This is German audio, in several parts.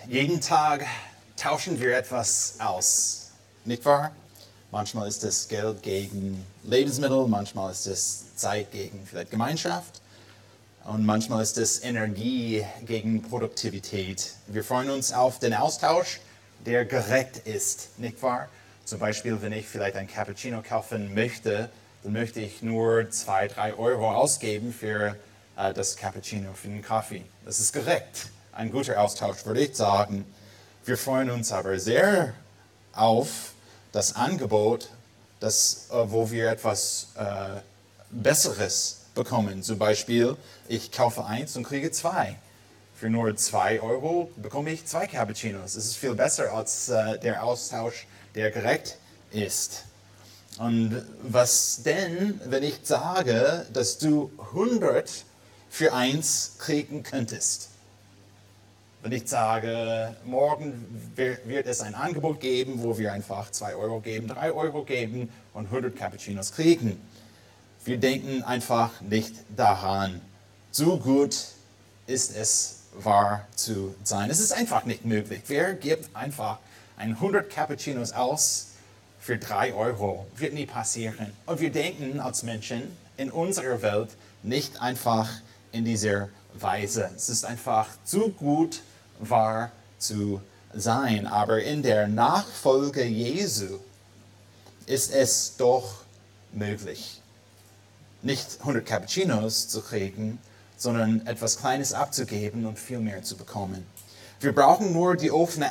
Jeden Tag tauschen wir etwas aus, nicht wahr? Manchmal ist es Geld gegen Lebensmittel, manchmal ist es Zeit gegen vielleicht Gemeinschaft und manchmal ist es Energie gegen Produktivität. Wir freuen uns auf den Austausch, der gerecht ist, nicht wahr? Zum Beispiel, wenn ich vielleicht ein Cappuccino kaufen möchte, dann möchte ich nur 2, 3 Euro ausgeben für das Cappuccino, für den Kaffee. Das ist gerecht. Ein guter Austausch, würde ich sagen. Wir freuen uns aber sehr auf das Angebot, wo wir etwas Besseres bekommen. Zum Beispiel, ich kaufe 1 und kriege 2. Für nur 2 Euro bekomme ich 2 Cappuccinos. Es ist viel besser als der Austausch, der gerecht ist. Und was denn, wenn ich sage, dass du 100 für 1 kriegen könntest? Wenn ich sage, morgen wird es ein Angebot geben, wo wir einfach 2 Euro geben, 3 Euro geben und 100 Cappuccinos kriegen. Wir denken einfach nicht daran. So gut ist es, wahr zu sein. Es ist einfach nicht möglich. Wer gibt einfach 100 Cappuccinos aus für 3 Euro? Wird nie passieren. Und wir denken als Menschen in unserer Welt nicht einfach in dieser Weise. Es ist einfach zu gut, wahr zu sein. Aber in der Nachfolge Jesu ist es doch möglich, nicht 100 Cappuccinos zu kriegen, sondern etwas Kleines abzugeben und viel mehr zu bekommen. Wir brauchen nur die offenen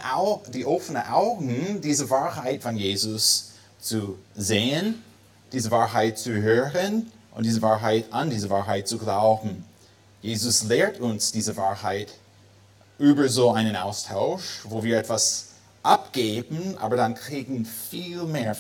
Augen, diese Wahrheit von Jesus zu sehen, diese Wahrheit zu hören und an diese Wahrheit zu glauben. Jesus lehrt uns diese Wahrheit über so einen Austausch, wo wir etwas abgeben, aber dann kriegen viel mehr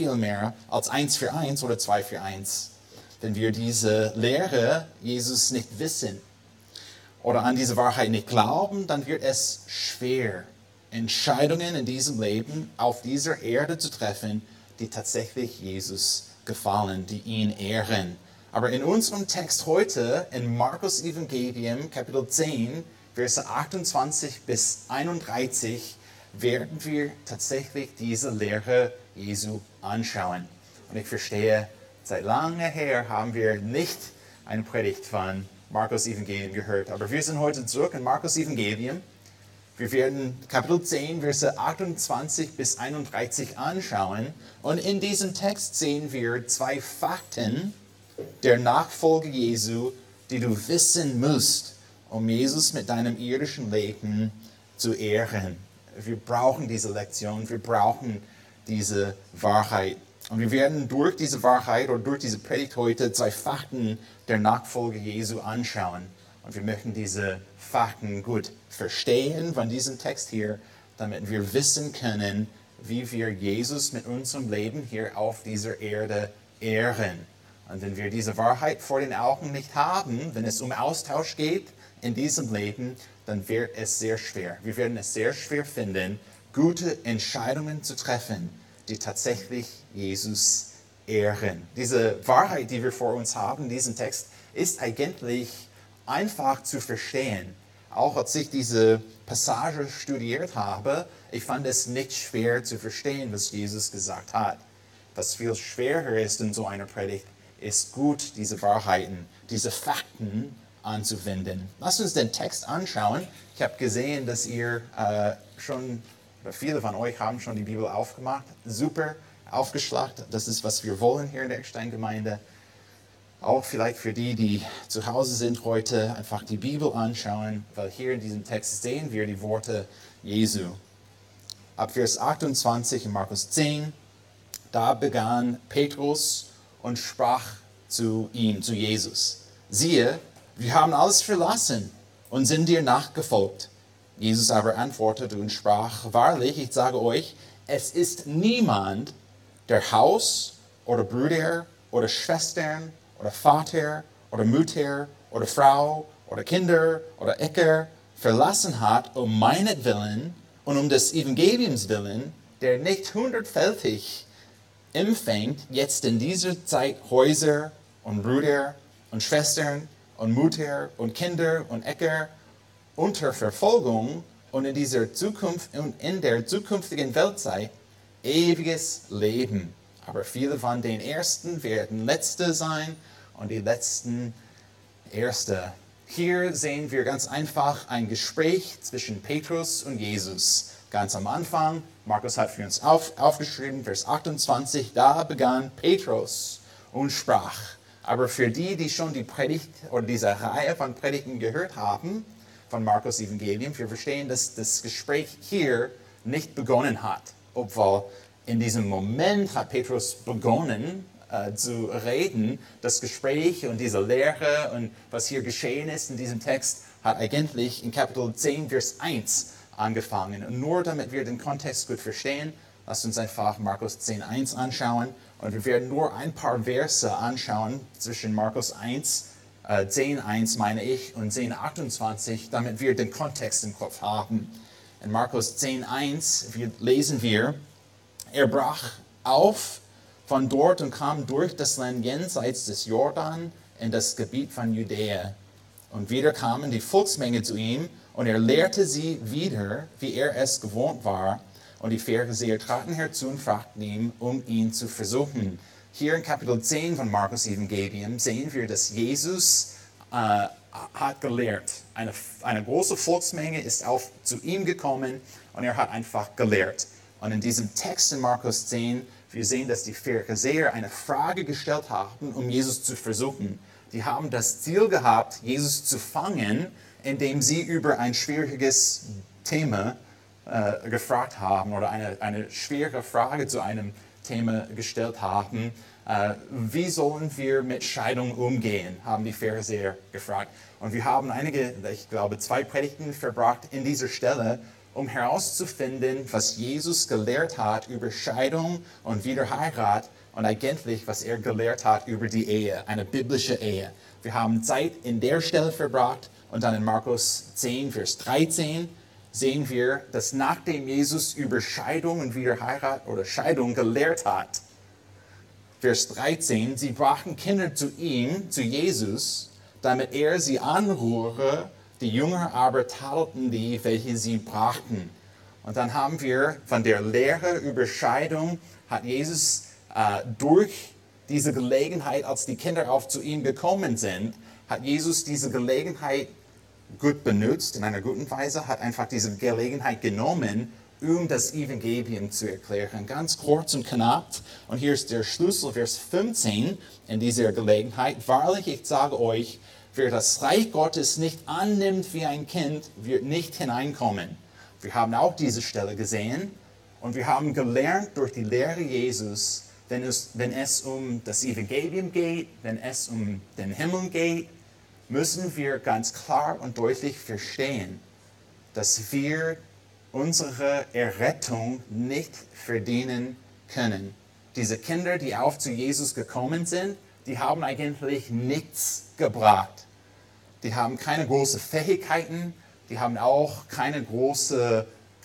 als 1 für 1 oder 2 für 1. Wenn wir diese Lehre Jesus nicht wissen oder an diese Wahrheit nicht glauben, dann wird es schwer, Entscheidungen in diesem Leben auf dieser Erde zu treffen, die tatsächlich Jesus gefallen, die ihn ehren. Aber in unserem Text heute, in Markus Evangelium, Kapitel 10, Verse 28 bis 31, werden wir tatsächlich diese Lehre Jesu anschauen. Und ich verstehe, seit langem her haben wir nicht eine Predigt von Markus Evangelium gehört. Aber wir sind heute zurück in Markus Evangelium. Wir werden Kapitel 10, Verse 28 bis 31 anschauen. Und in diesem Text sehen wir 2 Fakten der Nachfolge Jesu, die du wissen musst, um Jesus mit deinem irdischen Leben zu ehren. Wir brauchen diese Lektion, wir brauchen diese Wahrheit. Und wir werden durch diese Wahrheit oder durch diese Predigt heute 2 Fakten der Nachfolge Jesu anschauen. Und wir möchten diese Fakten gut verstehen von diesem Text hier, damit wir wissen können, wie wir Jesus mit unserem Leben hier auf dieser Erde ehren. Und wenn wir diese Wahrheit vor den Augen nicht haben, wenn es um Austausch geht in diesem Leben, dann wird es sehr schwer. Wir werden es sehr schwer finden, gute Entscheidungen zu treffen, die tatsächlich Jesus ehren. Diese Wahrheit, die wir vor uns haben, diesen Text, ist eigentlich einfach zu verstehen. Auch als ich diese Passage studiert habe, ich fand es nicht schwer zu verstehen, was Jesus gesagt hat. Was viel schwerer ist in so einer Predigt, ist gut, diese Wahrheiten, diese Fakten anzuwenden. Lasst uns den Text anschauen. Ich habe gesehen, dass ihr oder viele von euch haben schon die Bibel aufgemacht. Super aufgeschlagt. Das ist, was wir wollen hier in der Eckstein-Gemeinde. Auch vielleicht für die, die zu Hause sind heute, einfach die Bibel anschauen, weil hier in diesem Text sehen wir die Worte Jesu. Ab Vers 28 in Markus 10, da begann Petrus und sprach zu Jesus. Siehe, wir haben alles verlassen und sind dir nachgefolgt. Jesus aber antwortete und sprach, wahrlich, ich sage euch, es ist niemand, der Haus oder Brüder oder Schwestern oder Vater oder Mutter oder Frau oder Kinder oder Äcker verlassen hat, um meinetwillen und um des Evangeliums willen, der nicht 100-fältig empfängt, jetzt in dieser Zeit Häuser und Brüder und Schwestern und Mutter und Kinder und Äcker unter Verfolgung und in dieser Zukunft und in der zukünftigen Weltzeit ewiges Leben. Aber viele von den Ersten werden Letzte sein und die Letzten Erste. Hier sehen wir ganz einfach ein Gespräch zwischen Petrus und Jesus. Ganz am Anfang, Markus hat für uns aufgeschrieben, Vers 28, da begann Petrus und sprach. Aber für die, die schon die Predigt oder diese Reihe von Predigten gehört haben, von Markus Evangelium, wir verstehen, dass das Gespräch hier nicht begonnen hat. Obwohl in diesem Moment hat Petrus begonnen zu reden. Das Gespräch und diese Lehre und was hier geschehen ist in diesem Text hat eigentlich in Kapitel 10, Vers 1 angefangen. Und nur damit wir den Kontext gut verstehen, lasst uns einfach Markus 10, 1 anschauen. Und wir werden nur ein paar Verse anschauen zwischen Markus 1, 10, 1 meine ich, und 10, 28, damit wir den Kontext im Kopf haben. In Markus 10, 1 lesen wir, er brach auf von dort und kam durch das Land jenseits des Jordan in das Gebiet von Judäa. Und wieder kamen die Volksmenge zu ihm, und er lehrte sie wieder, wie er es gewohnt war. Und die Pharisäer traten herzu und fragten ihn, um ihn zu versuchen. Hier in Kapitel 10 von Markus Evangelium sehen wir, dass Jesus hat gelehrt. Eine große Volksmenge ist zu ihm gekommen und er hat einfach gelehrt. Und in diesem Text in Markus 10, wir sehen, dass die Pharisäer eine Frage gestellt haben, um Jesus zu versuchen. Die haben das Ziel gehabt, Jesus zu fangen, indem sie über ein schwieriges Thema gefragt haben oder eine schwere Frage zu einem Thema gestellt haben. Wie sollen wir mit Scheidung umgehen, haben die Pharisäer gefragt. Und wir haben ich glaube 2 Predigten verbracht in dieser Stelle, um herauszufinden, was Jesus gelehrt hat über Scheidung und Wiederheirat und eigentlich, was er gelehrt hat über die Ehe, eine biblische Ehe. Wir haben Zeit in der Stelle verbracht und dann in Markus 10, Vers 13 sehen wir, dass nachdem Jesus über Scheidung und Wiederheirat oder Scheidung gelehrt hat, Vers 13, sie brachten Kinder zu ihm, zu Jesus, damit er sie anrühre. Die Jünger aber tadelten die, welche sie brachten. Und dann haben wir von der Lehre über Scheidung, hat Jesus durch diese Gelegenheit, als die Kinder auch zu ihm gekommen sind, hat Jesus diese Gelegenheit gut benutzt, in einer guten Weise, hat einfach diese Gelegenheit genommen, um das Evangelium zu erklären. Ganz kurz und knapp. Und hier ist der Schlüssel, Vers 15 in dieser Gelegenheit. Wahrlich, ich sage euch, wer das Reich Gottes nicht annimmt wie ein Kind, wird nicht hineinkommen. Wir haben auch diese Stelle gesehen und wir haben gelernt durch die Lehre Jesus, wenn es um das Evangelium geht, wenn es um den Himmel geht, müssen wir ganz klar und deutlich verstehen, dass wir unsere Errettung nicht verdienen können. Diese Kinder, die auch zu Jesus gekommen sind, die haben eigentlich nichts gebracht. Die haben keine großen Fähigkeiten, die haben auch keinen großen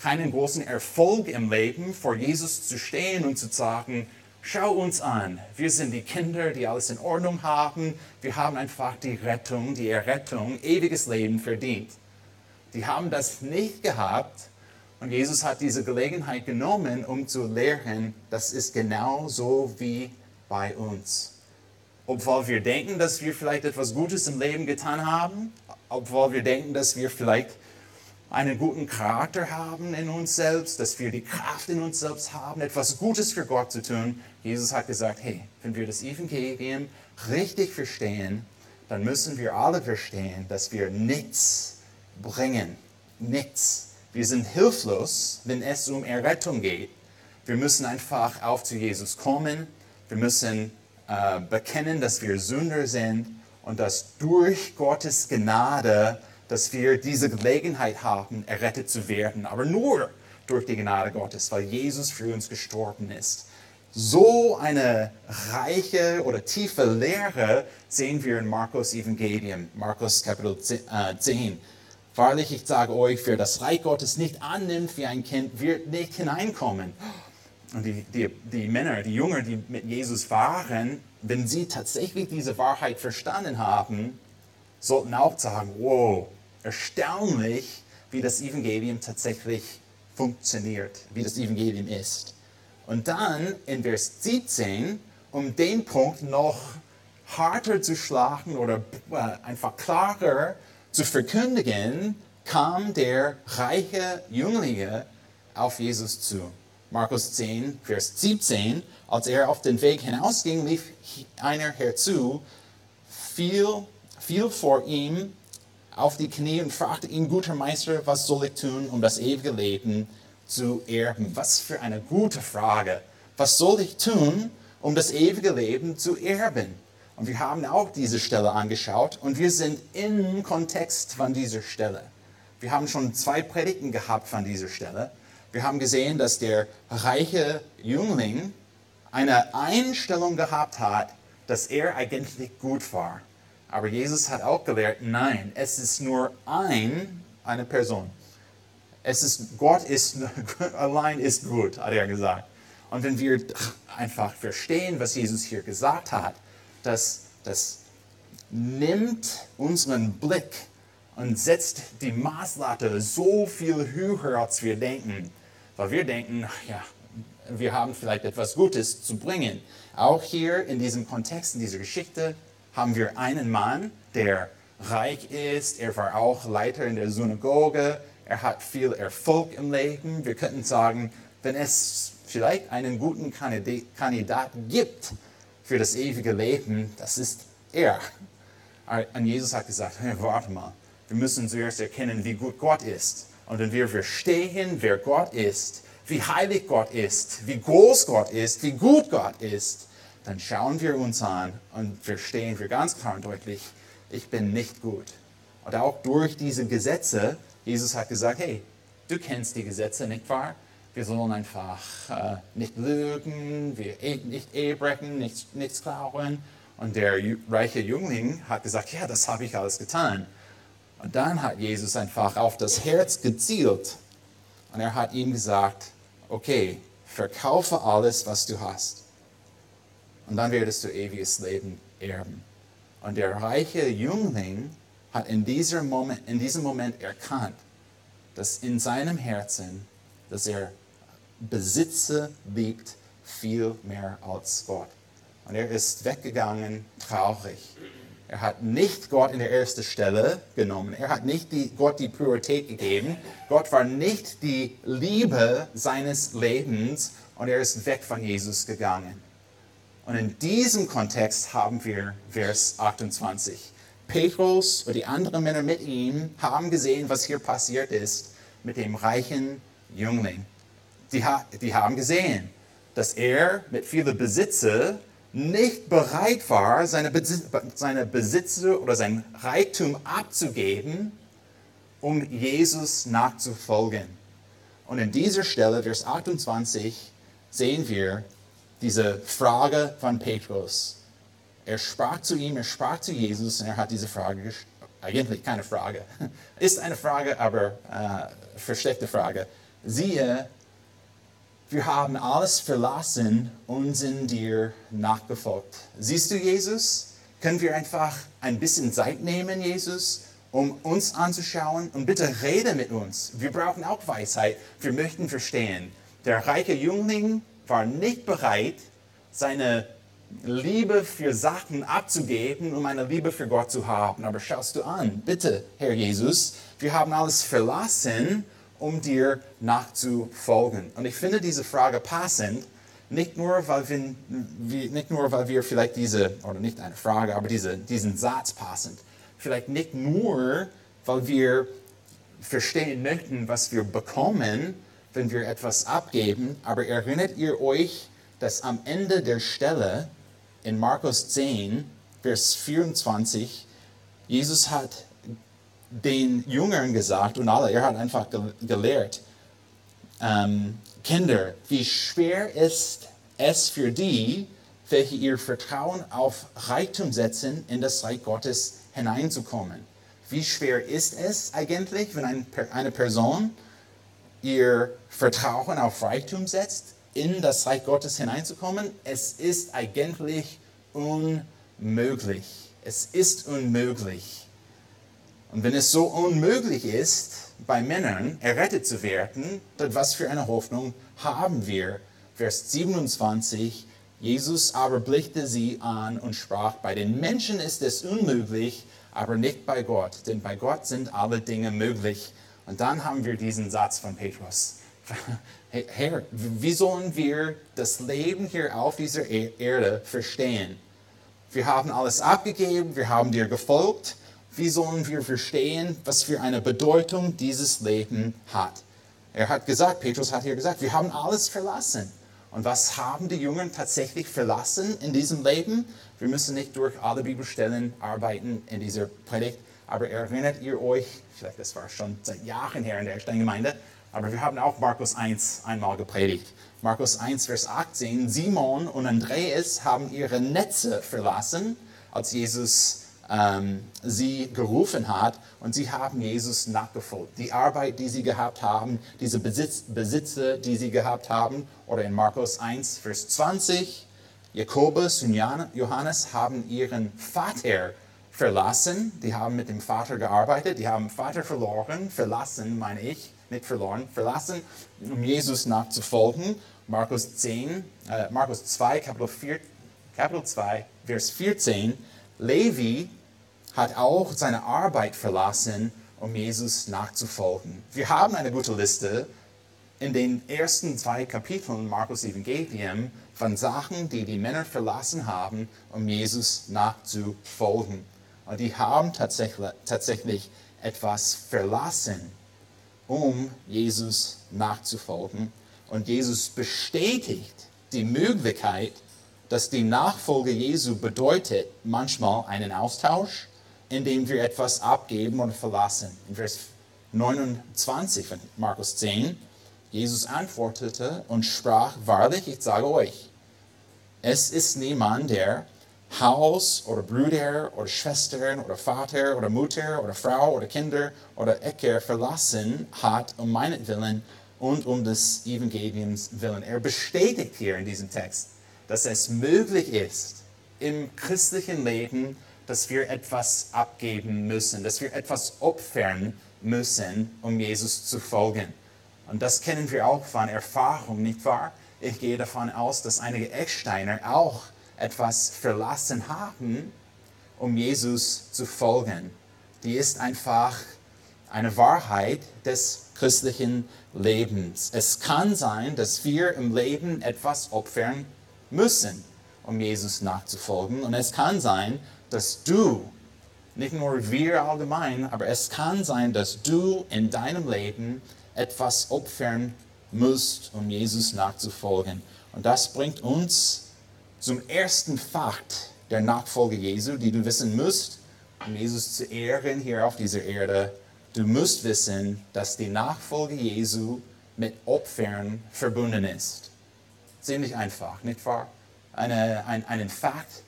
Erfolg im Leben, vor Jesus zu stehen und zu sagen, schau uns an, wir sind die Kinder, die alles in Ordnung haben, wir haben einfach die Errettung, ewiges Leben verdient. Die haben das nicht gehabt und Jesus hat diese Gelegenheit genommen, um zu lehren, das ist genauso wie bei uns. Obwohl wir denken, dass wir vielleicht etwas Gutes im Leben getan haben, obwohl wir denken, dass wir vielleicht einen guten Charakter haben in uns selbst, dass wir die Kraft in uns selbst haben, etwas Gutes für Gott zu tun. Jesus hat gesagt, hey, wenn wir das Evangelium richtig verstehen, dann müssen wir alle verstehen, dass wir nichts bringen. Nichts. Wir sind hilflos, wenn es um Errettung geht. Wir müssen einfach auf zu Jesus kommen. Wir müssen bekennen, dass wir Sünder sind und dass durch Gottes Gnade, dass wir diese Gelegenheit haben, errettet zu werden, aber nur durch die Gnade Gottes, weil Jesus für uns gestorben ist. So eine reiche oder tiefe Lehre sehen wir in Markus Evangelium, Markus Kapitel 10. Wahrlich, ich sage euch, wer das Reich Gottes nicht annimmt wie ein Kind, wird nicht hineinkommen. Und die Männer, die Jünger, die mit Jesus waren, wenn sie tatsächlich diese Wahrheit verstanden haben, sollten auch sagen, wow, erstaunlich, wie das Evangelium tatsächlich funktioniert, wie das Evangelium ist. Und dann in Vers 17, um den Punkt noch harter zu schlagen oder einfach klarer zu verkündigen, kam der reiche Jüngling auf Jesus zu. Markus 10, Vers 17, als er auf den Weg hinausging, lief einer herzu, fiel vor ihm auf die Knie und fragte ihn, guter Meister, was soll ich tun, um das ewige Leben zu erben? Was für eine gute Frage. Was soll ich tun, um das ewige Leben zu erben? Und wir haben auch diese Stelle angeschaut und wir sind im Kontext von dieser Stelle. Wir haben schon 2 Predigten gehabt von dieser Stelle. Wir haben gesehen, dass der reiche Jüngling eine Einstellung gehabt hat, dass er eigentlich gut war. Aber Jesus hat auch gelehrt, nein, es ist nur eine Person. Gott allein ist gut, hat er gesagt. Und wenn wir einfach verstehen, was Jesus hier gesagt hat, das nimmt unseren Blick und setzt die Maßlatte so viel höher, als wir denken. Weil wir denken, ja, wir haben vielleicht etwas Gutes zu bringen. Auch hier in diesem Kontext, in dieser Geschichte, haben wir einen Mann, der reich ist. Er war auch Leiter in der Synagoge. Er hat viel Erfolg im Leben. Wir könnten sagen, wenn es vielleicht einen guten Kandidaten gibt für das ewige Leben, das ist er. Und Jesus hat gesagt, hey, warte mal, wir müssen zuerst erkennen, wie gut Gott ist. Und wenn wir verstehen, wer Gott ist, wie heilig Gott ist, wie groß Gott ist, wie gut Gott ist, dann schauen wir uns an und verstehen wir ganz klar und deutlich, ich bin nicht gut. Und auch durch diese Gesetze, Jesus hat gesagt, hey, du kennst die Gesetze, nicht wahr? Wir sollen einfach nicht lügen, nicht Ehebrechen, nichts klauen. Und der reiche Jüngling hat gesagt, ja, das habe ich alles getan. Und dann hat Jesus einfach auf das Herz gezielt. Und er hat ihm gesagt, okay, verkaufe alles, was du hast. Und dann werdest du ewiges Leben erben. Und der reiche Jüngling hat in diesem Moment erkannt, dass in seinem Herzen, dass er Besitze liebt, viel mehr als Gott. Und er ist weggegangen, traurig. Er hat nicht Gott in der ersten Stelle genommen. Er hat nicht Gott die Priorität gegeben. Gott war nicht die Liebe seines Lebens und er ist weg von Jesus gegangen. Und in diesem Kontext haben wir Vers 28. Petrus und die anderen Männer mit ihm haben gesehen, was hier passiert ist mit dem reichen Jüngling. Die haben gesehen, dass er mit vielen Besitze nicht bereit war, seine Besitze oder sein Reichtum abzugeben, um Jesus nachzufolgen. Und in dieser Stelle, Vers 28, sehen wir diese Frage von Petrus. Er sprach zu ihm, er sprach zu Jesus und er hat diese Frage gestellt. Eigentlich keine Frage. Ist eine Frage, aber versteckte Frage. Siehe, wir haben alles verlassen und sind dir nachgefolgt. Siehst du, Jesus? Können wir einfach ein bisschen Zeit nehmen, Jesus, um uns anzuschauen? Und bitte rede mit uns. Wir brauchen auch Weisheit. Wir möchten verstehen. Der reiche Jüngling war nicht bereit, seine Liebe für Sachen abzugeben, um eine Liebe für Gott zu haben. Aber schaust du an, bitte, Herr Jesus, wir haben alles verlassen, um dir nachzufolgen. Und ich finde diese Frage passend, nicht nur, weil wir vielleicht oder nicht eine Frage, aber diesen Satz passend. Vielleicht nicht nur, weil wir verstehen möchten, was wir bekommen, wenn wir etwas abgeben, aber erinnert ihr euch, dass am Ende der Stelle in Markus 10, Vers 24, Jesus hat den Jüngern gesagt und alle, er hat einfach gelehrt, Kinder, wie schwer ist es für die, welche ihr Vertrauen auf Reichtum setzen, in das Reich Gottes hineinzukommen. Wie schwer ist es eigentlich, wenn eine Person ihr Vertrauen auf Reichtum setzt, in das Reich Gottes hineinzukommen? Es ist eigentlich unmöglich. Es ist unmöglich. Und wenn es so unmöglich ist, bei Männern errettet zu werden, dann was für eine Hoffnung haben wir? Vers 27, Jesus aber blickte sie an und sprach, bei den Menschen ist es unmöglich, aber nicht bei Gott, denn bei Gott sind alle Dinge möglich. Und dann haben wir diesen Satz von Petrus. Herr, wie sollen wir das Leben hier auf dieser Erde verstehen? Wir haben alles abgegeben, wir haben dir gefolgt. Wie sollen wir verstehen, was für eine Bedeutung dieses Leben hat? Er hat gesagt, Petrus hat hier gesagt, wir haben alles verlassen. Und was haben die Jünger tatsächlich verlassen in diesem Leben? Wir müssen nicht durch alle Bibelstellen arbeiten in dieser Predigt, aber erinnert ihr euch, vielleicht das war schon seit Jahren her in der Steingemeinde, aber wir haben auch Markus 1 einmal gepredigt. Markus 1, Vers 18, Simon und Andreas haben ihre Netze verlassen, als Jesus sie gerufen hat, und sie haben Jesus nachgefolgt. Die Arbeit, die sie gehabt haben, diese Besitze, die sie gehabt haben, oder in Markus 1, Vers 20, Jakobus und Johannes haben ihren Vater verlassen. Die haben mit dem Vater gearbeitet, die haben Vater verlassen, meine ich, nicht verloren, verlassen, um Jesus nachzufolgen. Markus 2, Kapitel 2, Vers 14, Levi hat auch seine Arbeit verlassen, um Jesus nachzufolgen. Wir haben eine gute Liste in den ersten 2 Kapiteln Markus Evangelium von Sachen, die die Männer verlassen haben, um Jesus nachzufolgen. Und die haben tatsächlich etwas verlassen, um Jesus nachzufolgen. Und Jesus bestätigt die Möglichkeit, dass die Nachfolge Jesu bedeutet manchmal einen Austausch, indem wir etwas abgeben und verlassen. In Vers 29 von Markus 10, Jesus antwortete und sprach, wahrlich, ich sage euch, es ist niemand, der Haus oder Brüder oder Schwestern oder Vater oder Mutter oder Frau oder Kinder oder Äcker verlassen hat, um meinetwillen und um des Evangeliums willen. Er bestätigt hier in diesem Text, dass es möglich ist, im christlichen Leben, dass wir etwas abgeben müssen, dass wir etwas opfern müssen, um Jesus zu folgen. Und das kennen wir auch von Erfahrung, nicht wahr? Ich gehe davon aus, dass einige Ecksteiner auch etwas verlassen haben, um Jesus zu folgen. Die ist einfach eine Wahrheit des christlichen Lebens. Es kann sein, dass wir im Leben etwas opfern müssen, um Jesus nachzufolgen. Und es kann sein, dass du, nicht nur wir allgemein, aber es kann sein, dass du in deinem Leben etwas opfern musst, um Jesus nachzufolgen. Und das bringt uns zum ersten Fakt der Nachfolge Jesu, die du wissen musst, um Jesus zu ehren hier auf dieser Erde. Du musst wissen, dass die Nachfolge Jesu mit Opfern verbunden ist. Ziemlich einfach, nicht wahr? Ein Fakt,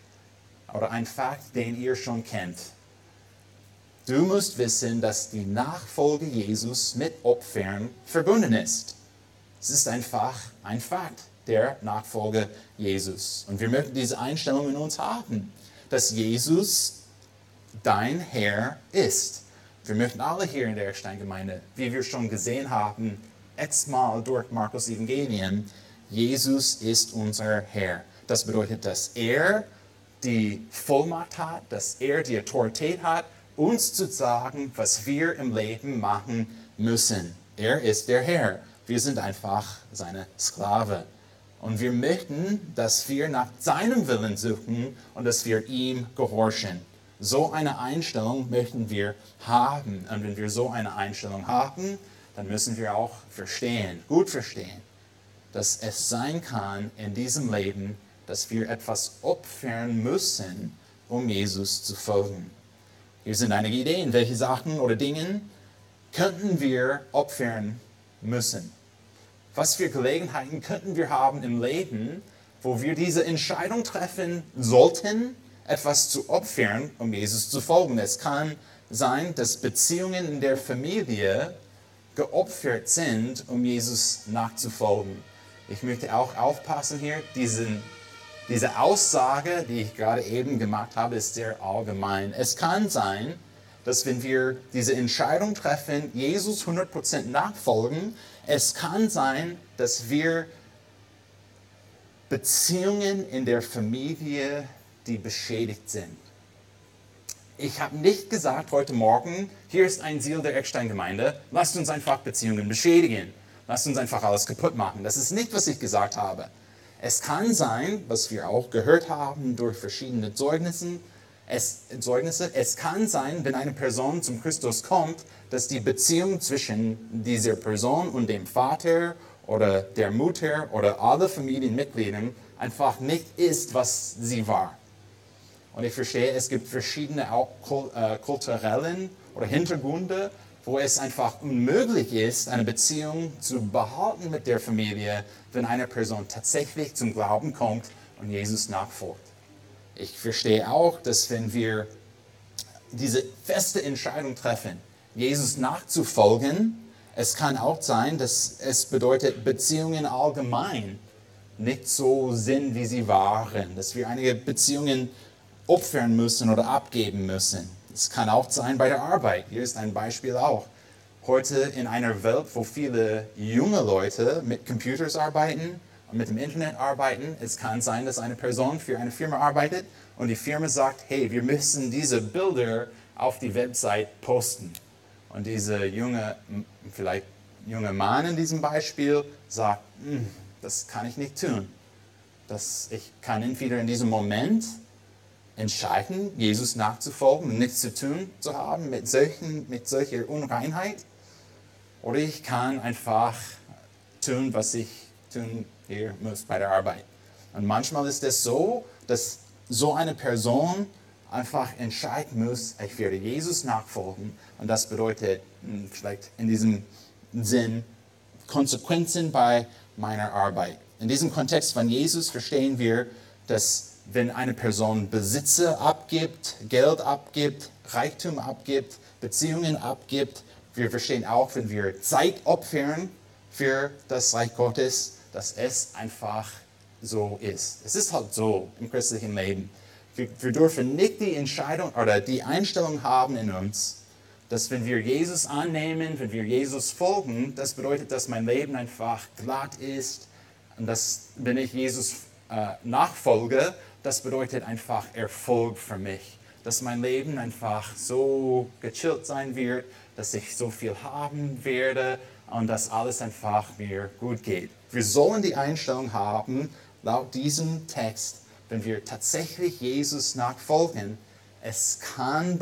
den ihr schon kennt. Du musst wissen, dass die Nachfolge Jesus mit Opfern verbunden ist. Es ist einfach ein Fakt der Nachfolge Jesus. Und wir möchten diese Einstellung in uns haben, dass Jesus dein Herr ist. Wir möchten alle hier in der Steingemeinde, wie wir schon gesehen haben, x-mal durch Markus Evangelium, Jesus ist unser Herr. Das bedeutet, dass er die Vollmacht hat, dass er die Autorität hat, uns zu sagen, was wir im Leben machen müssen. Er ist der Herr. Wir sind einfach seine Sklave. Und wir möchten, dass wir nach seinem Willen suchen und dass wir ihm gehorchen. So eine Einstellung möchten wir haben. Und wenn wir so eine Einstellung haben, dann müssen wir auch verstehen, gut verstehen, dass es sein kann in diesem Leben, dass wir etwas opfern müssen, um Jesus zu folgen. Hier sind einige Ideen, welche Sachen oder Dinge könnten wir opfern müssen. Was für Gelegenheiten könnten wir haben im Leben, wo wir diese Entscheidung treffen sollten, etwas zu opfern, um Jesus zu folgen. Es kann sein, dass Beziehungen in der Familie geopfert sind, um Jesus nachzufolgen. Ich möchte auch aufpassen hier, diese Aussage, die ich gerade eben gemacht habe, ist sehr allgemein. Es kann sein, dass wenn wir diese Entscheidung treffen, Jesus 100% nachfolgen, es kann sein, dass wir Beziehungen in der Familie, die beschädigt sind. Ich habe nicht gesagt heute Morgen, hier ist ein Ziel der Eckstein-Gemeinde, lasst uns einfach Beziehungen beschädigen. Lasst uns einfach alles kaputt machen. Das ist nicht, was ich gesagt habe. Es kann sein, was wir auch gehört haben durch verschiedene Zeugnisse, es kann sein, wenn eine Person zum Christus kommt, dass die Beziehung zwischen dieser Person und dem Vater oder der Mutter oder alle Familienmitgliedern einfach nicht ist, was sie war. Und ich verstehe, es gibt verschiedene auch kulturellen oder Hintergründe, wo es einfach unmöglich ist, eine Beziehung zu behalten mit der Familie, wenn eine Person tatsächlich zum Glauben kommt und Jesus nachfolgt. Ich verstehe auch, dass wenn wir diese feste Entscheidung treffen, Jesus nachzufolgen, es kann auch sein, dass es bedeutet, Beziehungen allgemein nicht so sind, wie sie waren, dass wir einige Beziehungen opfern müssen oder abgeben müssen. Es kann auch sein bei der Arbeit. Hier ist ein Beispiel auch. Heute in einer Welt, wo viele junge Leute mit Computers arbeiten und mit dem Internet arbeiten, es kann sein, dass eine Person für eine Firma arbeitet und die Firma sagt, hey, wir müssen diese Bilder auf die Website posten. Und dieser vielleicht junge Mann in diesem Beispiel sagt, das kann ich nicht tun. Ich kann entweder in diesem Moment entscheiden, Jesus nachzufolgen und nichts zu tun zu haben mit solcher Unreinheit. Oder ich kann einfach tun, was ich tun hier muss bei der Arbeit. Und manchmal ist es so, dass so eine Person einfach entscheiden muss, ich werde Jesus nachfolgen. Und das bedeutet vielleicht in diesem Sinn Konsequenzen bei meiner Arbeit. In diesem Kontext von Jesus verstehen wir, dass wenn eine Person Besitze abgibt, Geld abgibt, Reichtum abgibt, Beziehungen abgibt, wir verstehen auch, wenn wir Zeit opfern für das Reich Gottes, dass es einfach so ist. Es ist halt so im christlichen Leben. Wir dürfen nicht die Entscheidung oder die Einstellung haben in uns, dass wenn wir Jesus annehmen, wenn wir Jesus folgen, das bedeutet, dass mein Leben einfach glatt ist und dass, wenn ich Jesus nachfolge, das bedeutet einfach Erfolg für mich. Dass mein Leben einfach so gechillt sein wird, dass ich so viel haben werde und dass alles einfach mir gut geht. Wir sollen die Einstellung haben, laut diesem Text, wenn wir tatsächlich Jesus nachfolgen, es kann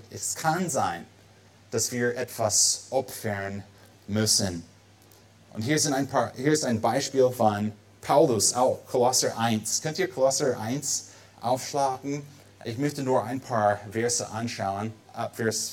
sein, dass wir etwas opfern müssen. Und hier ist ein Beispiel von Paulus auch, Kolosser 1. Könnt ihr Kolosser 1 aufschlagen? Ich möchte nur ein paar Verse anschauen, ab Vers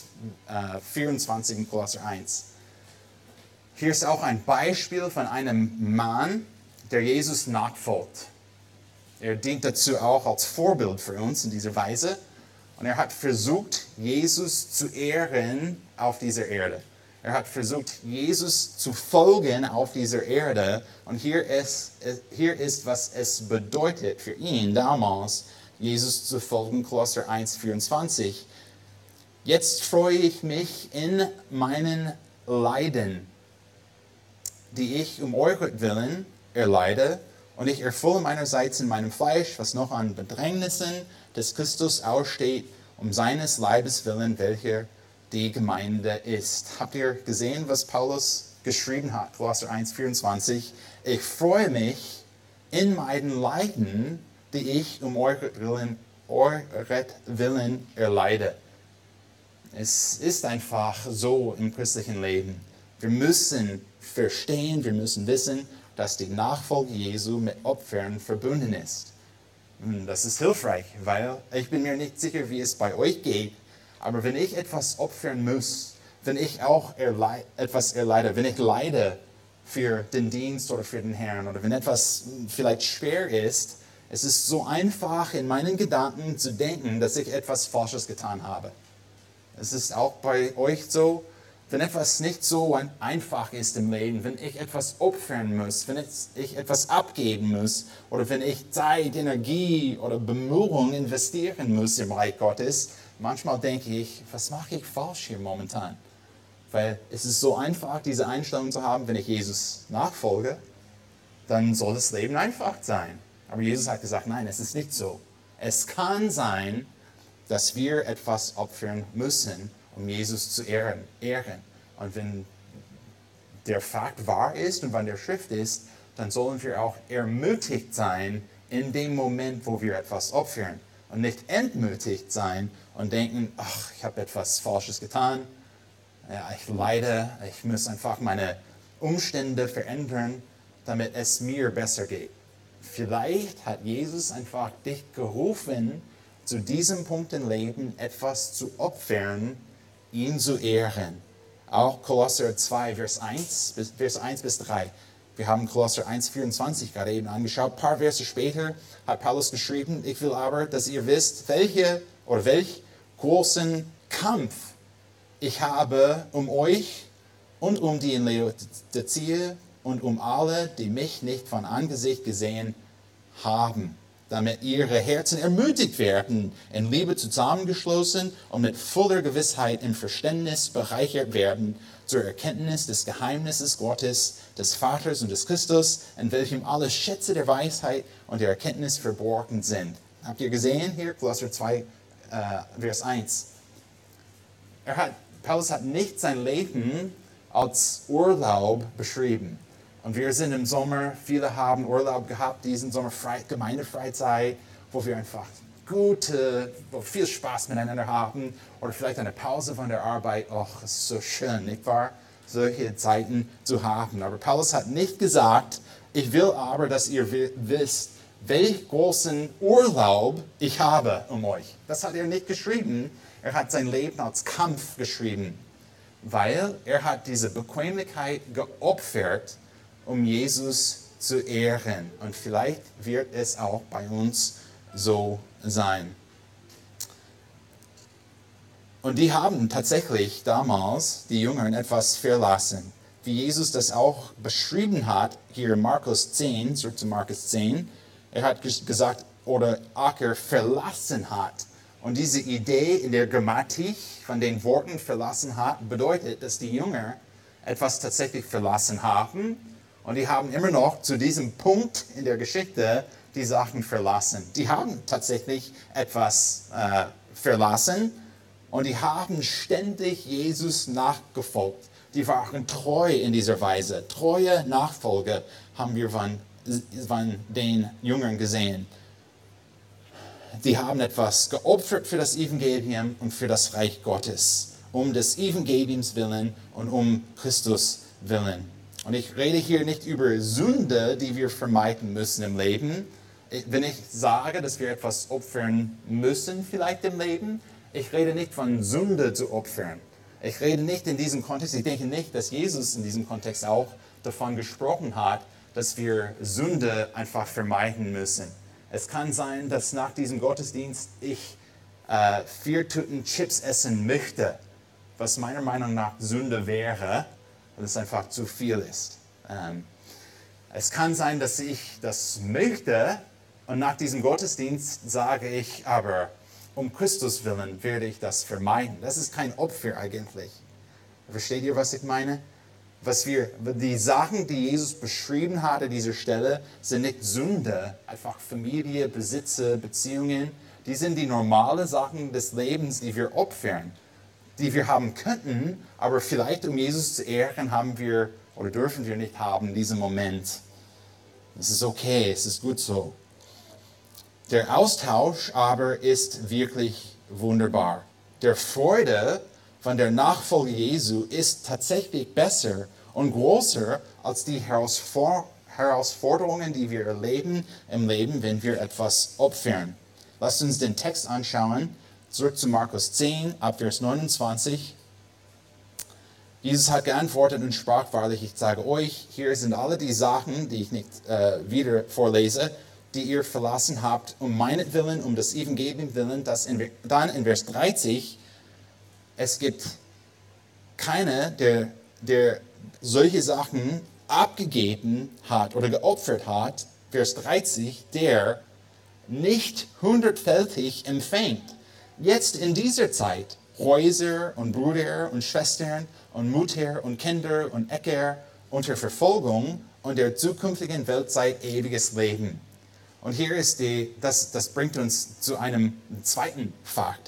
24 in Kolosser 1. Hier ist auch ein Beispiel von einem Mann, der Jesus nachfolgt. Er dient dazu auch als Vorbild für uns in dieser Weise. Und er hat versucht, Jesus zu ehren auf dieser Erde. Er hat versucht, Jesus zu folgen auf dieser Erde. Und hier ist, was es bedeutet für ihn damals, Jesus zu folgen, Kolosser 1, 24. Jetzt freue ich mich in meinen Leiden, die ich um euretwillen erleide. Und ich erfülle meinerseits in meinem Fleisch, was noch an Bedrängnissen des Christus aussteht, um seines Leibes willen, welcher die Gemeinde ist. Habt ihr gesehen, was Paulus geschrieben hat? Kolosser 1, 24. Ich freue mich in meinen Leiden, die ich um euretwillen erleide. Es ist einfach so im christlichen Leben. Wir müssen verstehen, wir müssen wissen, dass die Nachfolge Jesu mit Opfern verbunden ist. Das ist hilfreich, weil ich bin mir nicht sicher, wie es bei euch geht, aber wenn ich etwas opfern muss, wenn ich auch etwas erleide, wenn ich leide für den Dienst oder für den Herrn oder wenn etwas vielleicht schwer ist, es ist so einfach in meinen Gedanken zu denken, dass ich etwas Falsches getan habe. Es ist auch bei euch so, wenn etwas nicht so einfach ist im Leben, wenn ich etwas opfern muss, wenn ich etwas abgeben muss oder wenn ich Zeit, Energie oder Bemühung investieren muss im Reich Gottes, manchmal denke ich, was mache ich falsch hier momentan? Weil es ist so einfach, diese Einstellung zu haben, wenn ich Jesus nachfolge, dann soll das Leben einfach sein. Aber Jesus hat gesagt, nein, es ist nicht so. Es kann sein, dass wir etwas opfern müssen, um Jesus zu ehren. Und wenn der Fakt wahr ist und wenn der Schrift ist, dann sollen wir auch ermutigt sein in dem Moment, wo wir etwas opfern. Und nicht entmutigt sein und denken, ach, ich habe etwas Falsches getan, ja, ich leide, ich muss einfach meine Umstände verändern, damit es mir besser geht. Vielleicht hat Jesus einfach dich gerufen, zu diesem Punkt im Leben etwas zu opfern, ihn zu ehren. Auch Kolosser 2, Vers 1 bis 3. Wir haben Kolosser 1, 24 gerade eben angeschaut. Ein paar Verse später hat Paulus geschrieben, ich will aber, dass ihr wisst, welch großen Kampf ich habe um euch und um die in Laodicea und um alle, die mich nicht von Angesicht gesehen haben, damit ihre Herzen ermutigt werden, in Liebe zusammengeschlossen und mit voller Gewissheit im Verständnis bereichert werden zur Erkenntnis des Geheimnisses Gottes, des Vaters und des Christus, in welchem alle Schätze der Weisheit und der Erkenntnis verborgen sind. Habt ihr gesehen hier, Kolosser 2, Vers 1. Paulus hat nicht sein Leben als Urlaub beschrieben. Und wir sind im Sommer, viele haben Urlaub gehabt, diesen Sommer Gemeindefreizeit, wo wir einfach wo viel Spaß miteinander haben oder vielleicht eine Pause von der Arbeit. Och, es ist so schön, nicht wahr? Solche Zeiten zu haben. Aber Paulus hat nicht gesagt, ich will aber, dass ihr wisst, welch großen Urlaub ich habe um euch. Das hat er nicht geschrieben. Er hat sein Leben als Kampf geschrieben, weil er hat diese Bequemlichkeit geopfert, um Jesus zu ehren. Und vielleicht wird es auch bei uns so sein. Und die haben tatsächlich damals, die Jüngeren, etwas verlassen. Wie Jesus das auch beschrieben hat, hier in Markus 10, zurück zu Markus 10. Er hat gesagt, oder Acker verlassen hat. Und diese Idee in der Grammatik von den Worten verlassen hat, bedeutet, dass die Jünger etwas tatsächlich verlassen haben. Und die haben immer noch zu diesem Punkt in der Geschichte die Sachen verlassen. Die haben tatsächlich etwas verlassen und die haben ständig Jesus nachgefolgt. Die waren treu in dieser Weise. Treue Nachfolge haben wir von den Jüngern gesehen. Die haben etwas geopfert für das Evangelium und für das Reich Gottes. Um des Evangeliums willen und um Christus willen. Und ich rede hier nicht über Sünde, die wir vermeiden müssen im Leben. Wenn ich sage, dass wir etwas opfern müssen vielleicht im Leben, ich rede nicht von Sünde zu opfern. Ich rede nicht in diesem Kontext, ich denke nicht, dass Jesus in diesem Kontext auch davon gesprochen hat, dass wir Sünde einfach vermeiden müssen. Es kann sein, dass nach diesem Gottesdienst ich 4 Tüten Chips essen möchte, was meiner Meinung nach Sünde wäre, weil es einfach zu viel ist. Es kann sein, dass ich das möchte und nach diesem Gottesdienst sage ich, aber um Christus willen werde ich das vermeiden. Das ist kein Opfer eigentlich. Versteht ihr, was ich meine? Die Sachen, die Jesus beschrieben hat an dieser Stelle, sind nicht Sünde, einfach Familie, Besitze, Beziehungen. Die sind die normalen Sachen des Lebens, die wir opfern, die wir haben könnten, aber vielleicht um Jesus zu ehren, haben wir oder dürfen wir nicht haben in diesem Moment. Es ist okay, es ist gut so. Der Austausch aber ist wirklich wunderbar. Der Freude von der Nachfolge Jesu ist tatsächlich besser und größer als die Herausforderungen, die wir erleben im Leben, wenn wir etwas opfern. Lasst uns den Text anschauen. Zurück zu Markus 10, ab Vers 29. Jesus hat geantwortet und sprach, wahrlich, ich sage euch, hier sind alle die Sachen, die ich nicht wieder vorlese, die ihr verlassen habt, um meinetwillen, um das Evangelium willen, dann in Vers 30, es gibt keiner, der solche Sachen abgegeben hat oder geopfert hat, Vers 30, der nicht hundertfältig empfängt, jetzt in dieser Zeit Häuser und Brüder und Schwestern und Mütter und Kinder und Äcker unter Verfolgung und der zukünftigen Weltzeit ewiges Leben. Und hier ist das bringt uns zu einem zweiten Fakt,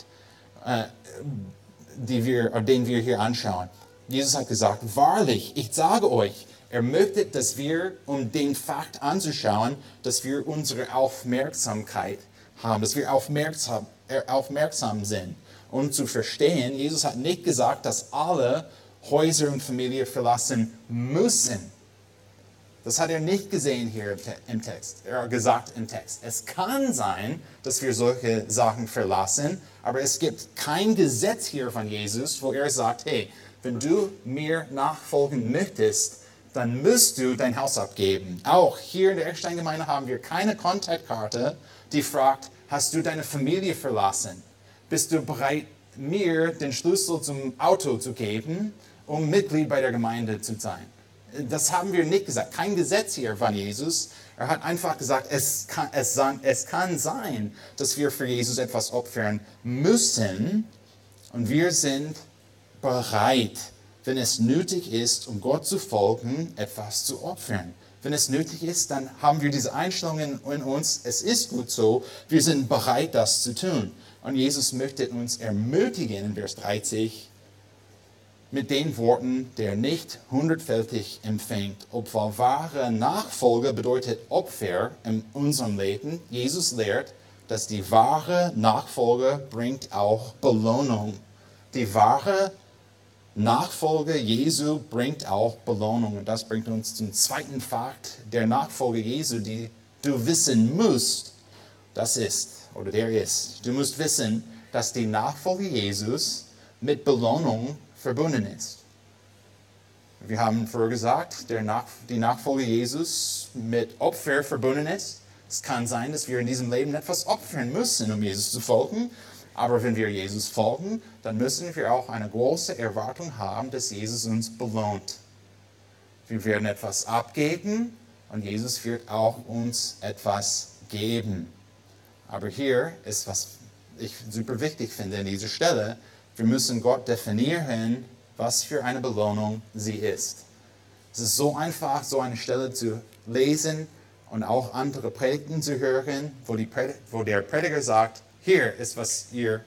den wir hier anschauen. Jesus hat gesagt, wahrlich, ich sage euch, er möchte, dass wir, um den Fakt anzuschauen, dass wir unsere Aufmerksamkeit haben, dass wir aufmerksam sind. Und zu verstehen, Jesus hat nicht gesagt, dass alle Häuser und Familie verlassen müssen. Das hat er nicht gesehen hier im Text. Er hat gesagt im Text, es kann sein, dass wir solche Sachen verlassen, aber es gibt kein Gesetz hier von Jesus, wo er sagt, hey, wenn du mir nachfolgen möchtest, dann musst du dein Haus abgeben. Auch hier in der Eckstein-Gemeinde haben wir keine Kontaktkarte, die fragt, hast du deine Familie verlassen? Bist du bereit, mir den Schlüssel zum Auto zu geben, um Mitglied bei der Gemeinde zu sein? Das haben wir nicht gesagt. Kein Gesetz hier von Jesus. Er hat einfach gesagt, es kann sein, dass wir für Jesus etwas opfern müssen. Und wir sind bereit, wenn es nötig ist, um Gott zu folgen, etwas zu opfern. Wenn es nötig ist, dann haben wir diese Einstellungen in uns. Es ist gut so. Wir sind bereit, das zu tun. Und Jesus möchte uns ermutigen, in Vers 30, mit den Worten, der nicht hundertfältig empfängt. Obwohl wahre Nachfolge bedeutet Opfer in unserem Leben. Jesus lehrt, dass die wahre Nachfolge bringt auch Belohnung. Die wahre Nachfolge Jesu bringt auch Belohnung. Und das bringt uns zum zweiten Fakt der Nachfolge Jesu, die du wissen musst. Du musst wissen, dass die Nachfolge Jesus mit Belohnung verbunden ist. Wir haben vorher gesagt, die Nachfolge Jesus mit Opfer verbunden ist. Es kann sein, dass wir in diesem Leben etwas opfern müssen, um Jesus zu folgen. Aber wenn wir Jesus folgen, dann müssen wir auch eine große Erwartung haben, dass Jesus uns belohnt. Wir werden etwas abgeben und Jesus wird auch uns etwas geben. Aber hier ist, was ich super wichtig finde an dieser Stelle, wir müssen Gott definieren, was für eine Belohnung sie ist. Es ist so einfach, so eine Stelle zu lesen und auch andere Predigten zu hören, wo der Prediger sagt, hier ist, was ihr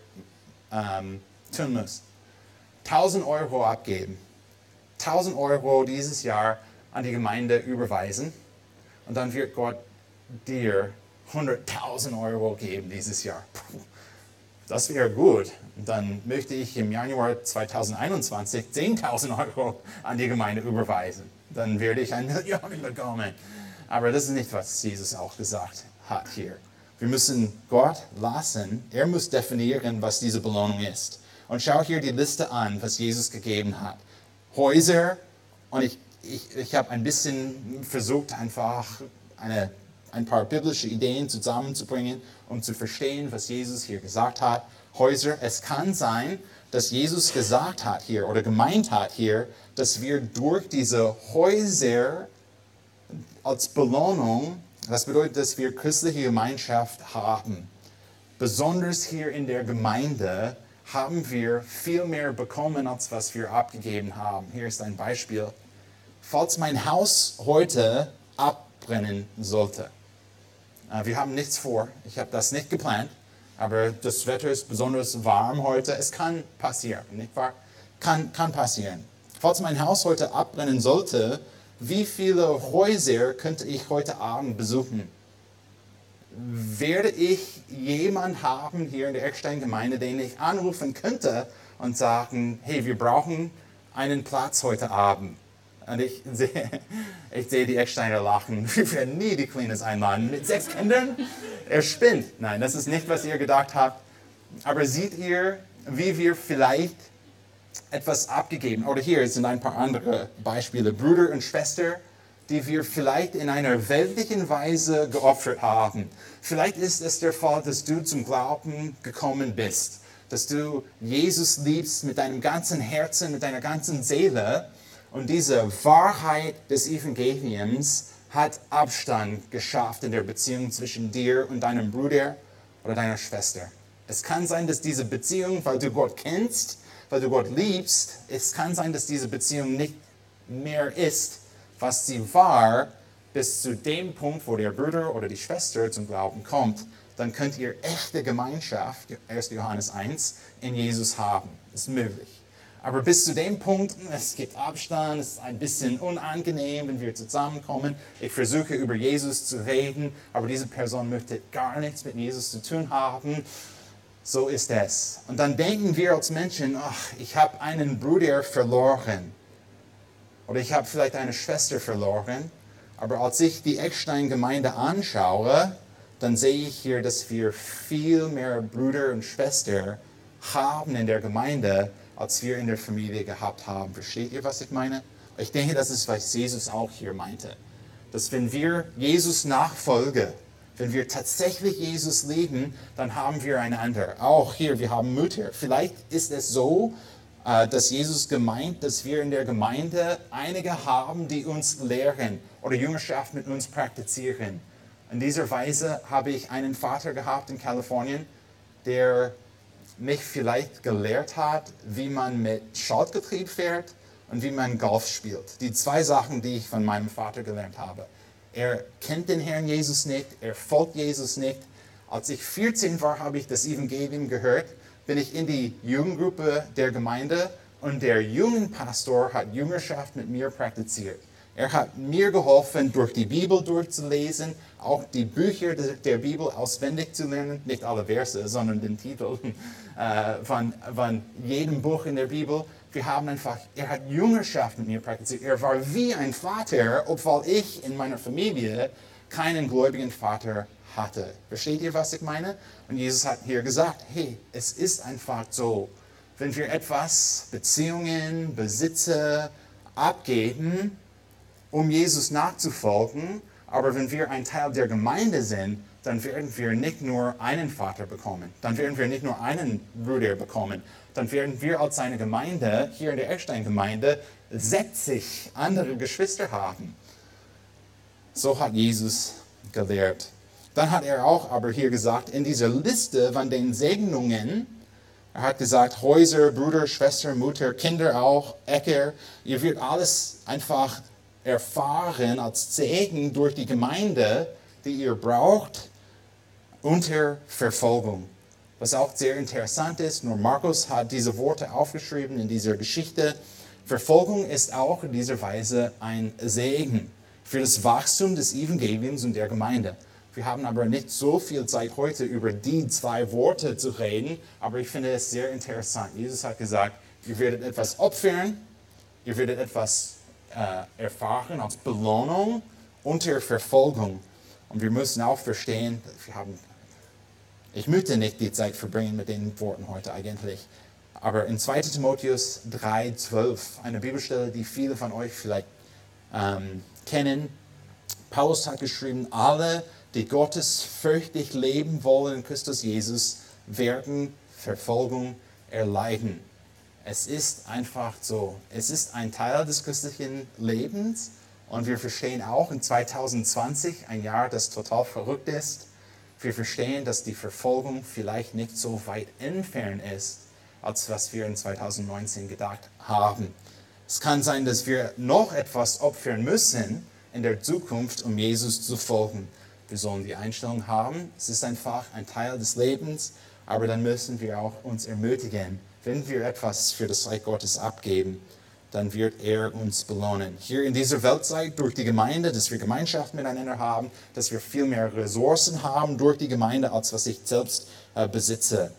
tun müsst. 1.000 Euro abgeben. 1.000 Euro dieses Jahr an die Gemeinde überweisen. Und dann wird Gott dir 100.000 Euro geben dieses Jahr. Puh, das wäre gut. Dann möchte ich im Januar 2021 10.000 Euro an die Gemeinde überweisen. Dann werde ich 1 Million bekommen. Aber das ist nicht, was Jesus auch gesagt hat hier. Wir müssen Gott lassen. Er muss definieren, was diese Belohnung ist. Und schau hier die Liste an, was Jesus gegeben hat. Häuser. Und ich habe ein bisschen versucht, einfach ein paar biblische Ideen zusammenzubringen, um zu verstehen, was Jesus hier gesagt hat. Häuser. Es kann sein, dass Jesus gesagt hat hier oder gemeint hat hier, dass wir durch diese Häuser als Belohnung, das bedeutet, dass wir christliche Gemeinschaft haben. Besonders hier in der Gemeinde haben wir viel mehr bekommen, als was wir abgegeben haben. Hier ist ein Beispiel. Falls mein Haus heute abbrennen sollte. Wir haben nichts vor. Ich habe das nicht geplant. Aber das Wetter ist besonders warm heute. Es kann passieren, nicht wahr? Kann passieren. Falls mein Haus heute abbrennen sollte, wie viele Häuser könnte ich heute Abend besuchen? Werde ich jemanden haben hier in der Eckstein-Gemeinde, den ich anrufen könnte und sagen, hey, wir brauchen einen Platz heute Abend? Und ich sehe die Ecksteiner lachen. Wir werden nie die Cleaners einladen. Mit 6 Kindern? Er spinnt. Nein, das ist nicht, was ihr gedacht habt. Aber seht ihr, wie wir vielleicht etwas abgegeben, oder hier sind ein paar andere Beispiele, Brüder und Schwester, die wir vielleicht in einer weltlichen Weise geopfert haben. Vielleicht ist es der Fall, dass du zum Glauben gekommen bist, dass du Jesus liebst mit deinem ganzen Herzen, mit deiner ganzen Seele. Und diese Wahrheit des Evangeliums hat Abstand geschafft in der Beziehung zwischen dir und deinem Bruder oder deiner Schwester. Es kann sein, dass diese Beziehung, weil du Gott kennst, weil du Gott liebst, es kann sein, dass diese Beziehung nicht mehr ist, was sie war, bis zu dem Punkt, wo der Bruder oder die Schwester zum Glauben kommt. Dann könnt ihr echte Gemeinschaft, 1. Johannes 1, in Jesus haben. Ist möglich. Aber bis zu dem Punkt, es gibt Abstand, es ist ein bisschen unangenehm, wenn wir zusammenkommen. Ich versuche über Jesus zu reden, aber diese Person möchte gar nichts mit Jesus zu tun haben. So ist es. Und dann denken wir als Menschen, ach, ich habe einen Bruder verloren. Oder ich habe vielleicht eine Schwester verloren. Aber als ich die Eckstein-Gemeinde anschaue, dann sehe ich hier, dass wir viel mehr Brüder und Schwestern haben in der Gemeinde, als wir in der Familie gehabt haben. Versteht ihr, was ich meine? Ich denke, das ist, was Jesus auch hier meinte. Dass wenn wir Jesus nachfolgen, wenn wir tatsächlich Jesus lieben, dann haben wir einander. Auch hier, wir haben Mütter. Vielleicht ist es so, dass Jesus gemeint, dass wir in der Gemeinde einige haben, die uns lehren oder Jüngerschaft mit uns praktizieren. In dieser Weise habe ich einen Vater gehabt in Kalifornien, der mich vielleicht gelehrt hat, wie man mit Schaltgetriebe fährt und wie man Golf spielt. Die zwei Sachen, die ich von meinem Vater gelernt habe. Er kennt den Herrn Jesus nicht, er folgt Jesus nicht. Als ich 14 war, habe ich das Evangelium gehört, bin ich in die Jugendgruppe der Gemeinde und der Jugendpastor hat Jüngerschaft mit mir praktiziert. Er hat mir geholfen, durch die Bibel durchzulesen, auch die Bücher der Bibel auswendig zu lernen, nicht alle Verse, sondern den Titel von jedem Buch in der Bibel. Er hat Jüngerschaft mit mir praktiziert. Er war wie ein Vater, obwohl ich in meiner Familie keinen gläubigen Vater hatte. Versteht ihr, was ich meine? Und Jesus hat hier gesagt, hey, es ist einfach so, wenn wir etwas, Beziehungen, Besitze abgeben, um Jesus nachzufolgen, aber wenn wir ein Teil der Gemeinde sind, dann werden wir nicht nur einen Vater bekommen, dann werden wir nicht nur einen Bruder bekommen, dann werden wir als eine Gemeinde, hier in der Eckstein-Gemeinde, 60 andere Geschwister haben. So hat Jesus gelehrt. Dann hat er auch aber hier gesagt, in dieser Liste von den Segnungen, er hat gesagt, Häuser, Bruder, Schwester, Mutter, Kinder auch, Äcker, ihr werdet alles einfach erfahren als Segen durch die Gemeinde, die ihr braucht, unter Verfolgung. Was auch sehr interessant ist, nur Markus hat diese Worte aufgeschrieben in dieser Geschichte. Verfolgung ist auch in dieser Weise ein Segen für das Wachstum des Evangeliums und der Gemeinde. Wir haben aber nicht so viel Zeit heute über die zwei Worte zu reden, aber ich finde es sehr interessant. Jesus hat gesagt, ihr werdet etwas opfern, ihr werdet etwas erfahren als Belohnung unter Verfolgung. Und wir müssen auch verstehen, ich möchte nicht die Zeit verbringen mit den Worten heute eigentlich, aber in 2. Timotheus 3,12, eine Bibelstelle, die viele von euch vielleicht kennen, Paulus hat geschrieben, alle, die gottesfürchtig leben wollen in Christus Jesus, werden Verfolgung erleiden. Es ist einfach so. Es ist ein Teil des christlichen Lebens und wir verstehen auch in 2020, ein Jahr, das total verrückt ist, wir verstehen, dass die Verfolgung vielleicht nicht so weit entfernt ist, als was wir in 2019 gedacht haben. Es kann sein, dass wir noch etwas opfern müssen in der Zukunft, um Jesus zu folgen. Wir sollen die Einstellung haben, es ist einfach ein Teil des Lebens, aber dann müssen wir auch uns ermutigen, wenn wir etwas für das Reich Gottes abgeben, dann wird er uns belohnen. Hier in dieser Weltzeit durch die Gemeinde, dass wir Gemeinschaft miteinander haben, dass wir viel mehr Ressourcen haben durch die Gemeinde, als was ich selbst besitze.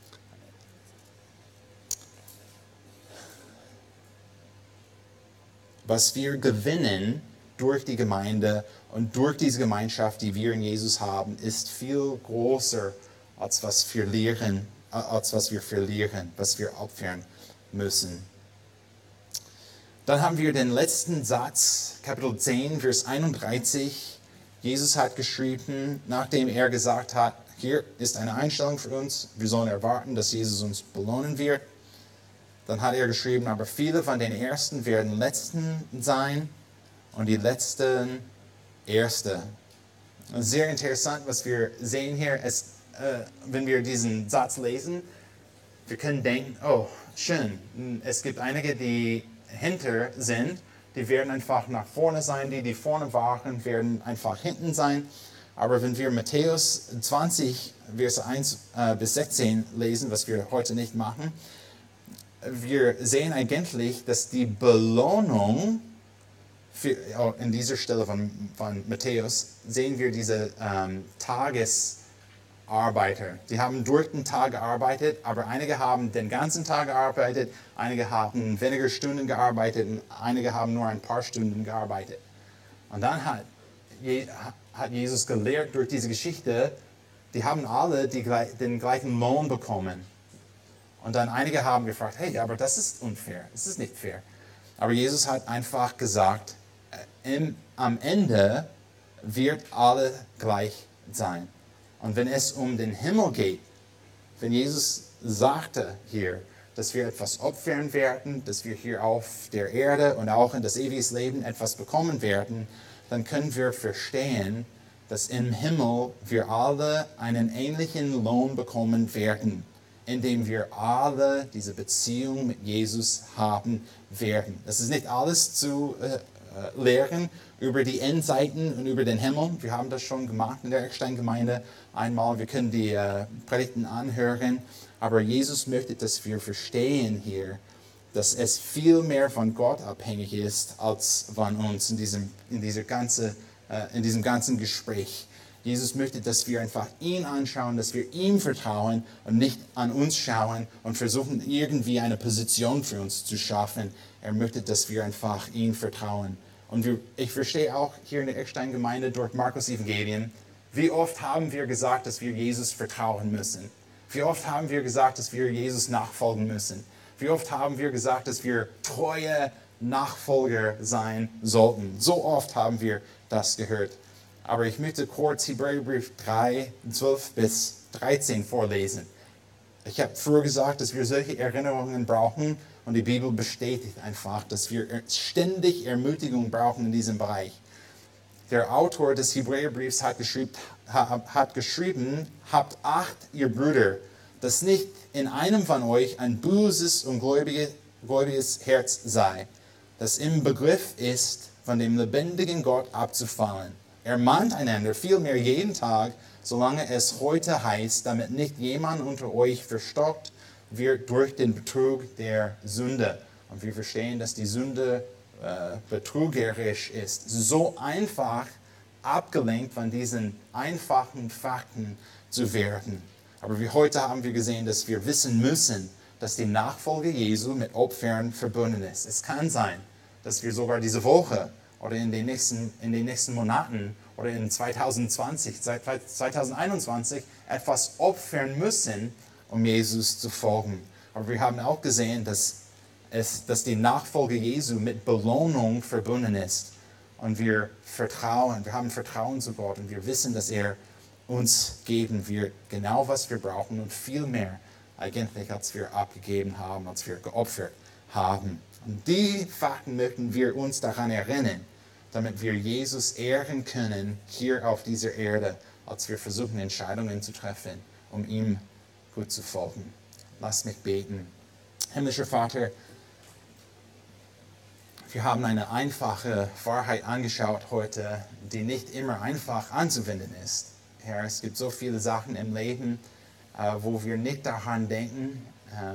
Was wir gewinnen durch die Gemeinde und durch diese Gemeinschaft, die wir in Jesus haben, ist viel größer, als was wir verlieren, was wir opfern müssen. Dann haben wir den letzten Satz, Kapitel 10, Vers 31. Jesus hat geschrieben, nachdem er gesagt hat, hier ist eine Einstellung für uns, wir sollen erwarten, dass Jesus uns belohnen wird. Dann hat er geschrieben, aber viele von den Ersten werden Letzten sein und die Letzten Erste. Und sehr interessant, was wir sehen hier. wenn wir diesen Satz lesen, wir können denken, oh, schön, es gibt einige, die hinter sind, die werden einfach nach vorne sein, die vorne waren, werden einfach hinten sein. Aber wenn wir Matthäus 20, Verse 1 bis 16 lesen, was wir heute nicht machen, wir sehen eigentlich, dass die Belohnung, in dieser Stelle von Matthäus, sehen wir diese Tagesarbeiter. Die haben durch den Tag gearbeitet, aber einige haben den ganzen Tag gearbeitet, einige haben weniger Stunden gearbeitet und einige haben nur ein paar Stunden gearbeitet. Und dann hat Jesus gelehrt durch diese Geschichte, die haben alle den gleichen Lohn bekommen. Und dann einige haben gefragt, hey, aber das ist unfair, das ist nicht fair. Aber Jesus hat einfach gesagt, am Ende wird alle gleich sein. Und wenn es um den Himmel geht, wenn Jesus sagte hier, dass wir etwas opfern werden, dass wir hier auf der Erde und auch in das ewige Leben etwas bekommen werden, dann können wir verstehen, dass im Himmel wir alle einen ähnlichen Lohn bekommen werden, indem wir alle diese Beziehung mit Jesus haben werden. Das ist nicht alles zu lehren über die Endzeiten und über den Himmel. Wir haben das schon gemacht in der Eckstein-Gemeinde einmal. Wir können die Predigten anhören. Aber Jesus möchte, dass wir verstehen hier, dass es viel mehr von Gott abhängig ist als von uns in diesem ganzen Gespräch. Jesus möchte, dass wir einfach ihn anschauen, dass wir ihm vertrauen und nicht an uns schauen und versuchen, irgendwie eine Position für uns zu schaffen. Er möchte, dass wir einfach ihm vertrauen. Und ich verstehe auch hier in der Eckstein-Gemeinde durch Markus Evangelium, wie oft haben wir gesagt, dass wir Jesus vertrauen müssen? Wie oft haben wir gesagt, dass wir Jesus nachfolgen müssen? Wie oft haben wir gesagt, dass wir treue Nachfolger sein sollten? So oft haben wir das gehört. Aber ich möchte kurz Hebräerbrief 3, 12 bis 13 vorlesen. Ich habe früher gesagt, dass wir solche Erinnerungen brauchen und die Bibel bestätigt einfach, dass wir ständig Ermutigung brauchen in diesem Bereich. Der Autor des Hebräerbriefs hat geschrieben, habt Acht, ihr Brüder, dass nicht in einem von euch ein böses und gläubiges Herz sei, das im Begriff ist, von dem lebendigen Gott abzufallen. Ermahnt einander vielmehr jeden Tag, solange es heute heißt, damit nicht jemand unter euch verstockt wird durch den Betrug der Sünde. Und wir verstehen, dass die Sünde betrügerisch ist. So einfach abgelenkt von diesen einfachen Fakten zu werden. Aber wie heute haben wir gesehen, dass wir wissen müssen, dass die Nachfolge Jesu mit Opfern verbunden ist. Es kann sein, dass wir sogar diese Woche oder in den nächsten Monaten oder in 2020, 2021 etwas opfern müssen, um Jesus zu folgen. Aber wir haben auch gesehen, dass die Nachfolge Jesu mit Belohnung verbunden ist. Und wir haben Vertrauen zu Gott und wir wissen, dass er uns geben wird, genau was wir brauchen und viel mehr eigentlich, als wir abgegeben haben, als wir geopfert haben. Und die Fakten möchten wir uns daran erinnern, damit wir Jesus ehren können hier auf dieser Erde, als wir versuchen, Entscheidungen zu treffen, um ihm gut zu folgen. Lass mich beten. Himmlischer Vater, wir haben eine einfache Wahrheit angeschaut heute, die nicht immer einfach anzuwenden ist. Herr, es gibt so viele Sachen im Leben, wo wir nicht daran denken.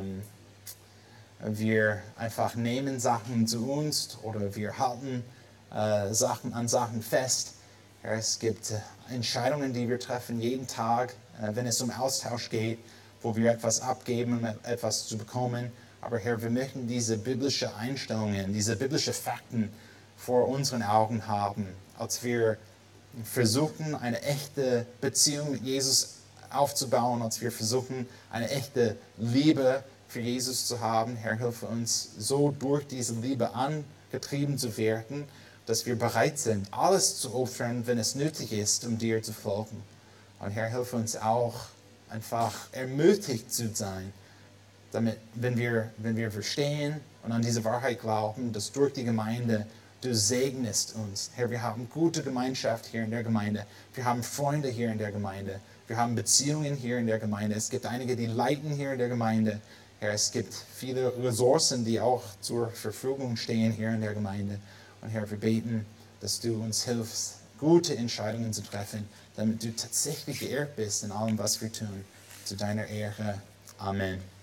Wir einfach nehmen Sachen zu uns oder wir halten Sachen an Sachen fest. Herr, es gibt Entscheidungen, die wir treffen jeden Tag, wenn es um Austausch geht, wo wir etwas abgeben, um etwas zu bekommen. Aber Herr, wir möchten diese biblischen Einstellungen, diese biblischen Fakten vor unseren Augen haben, als wir versuchen, eine echte Beziehung mit Jesus aufzubauen, als wir versuchen, eine echte Liebe für Jesus zu haben. Herr, hilf uns, so durch diese Liebe angetrieben zu werden, dass wir bereit sind, alles zu opfern, wenn es nötig ist, um dir zu folgen. Und Herr, hilf uns auch, einfach ermutigt zu sein, damit, wenn wir verstehen und an diese Wahrheit glauben, dass durch die Gemeinde du segnest uns. Herr, wir haben gute Gemeinschaft hier in der Gemeinde. Wir haben Freunde hier in der Gemeinde. Wir haben Beziehungen hier in der Gemeinde. Es gibt einige, die leiten hier in der Gemeinde. Herr, es gibt viele Ressourcen, die auch zur Verfügung stehen hier in der Gemeinde. Und Herr, wir beten, dass du uns hilfst, gute Entscheidungen zu treffen, damit du tatsächlich geehrt bist in allem, was wir tun. Zu deiner Ehre. Amen.